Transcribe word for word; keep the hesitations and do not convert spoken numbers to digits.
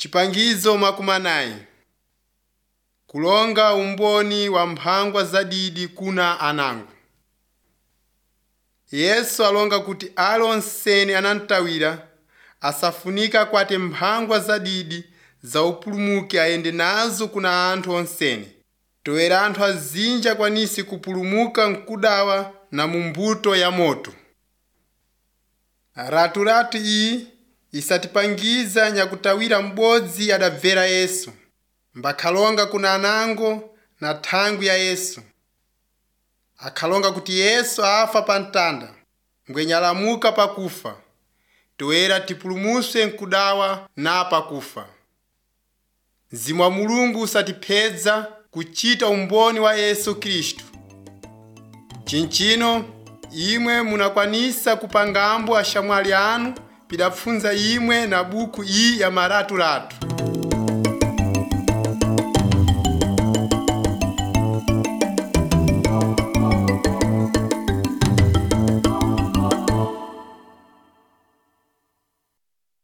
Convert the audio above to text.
Chipangizo makumanayi. Kulonga umboni wa mphangwa zadidi kuna anango. Yesu alonga kuti alonseni anantawira asafunika kwate mphangwa zadidi za upulumuki ayende nazo kuna anthu onseni. Toera anthu azinja kwanisi kupulumuka nkudawa na mumbuto ya moto. Ratu-ratu iyi isatipangiza nyakutawira m'bodzi adabvera Yesu. Mbakhalonga kuna anango na thangwi ya Yesu. Akhalonga kuti Yesu afa pa mtanda, ngwenyalamuka pakufa. Toera tipulumuswe nkudawa na pakufa. Mzimu wa Mulungu usatipeza kuchita umboni wa Yesu Kristu. Chinchino imwe munakwanisa kupangambo ashamwali anu pidapfunza imwe na buku iyi ya maratu-ratu.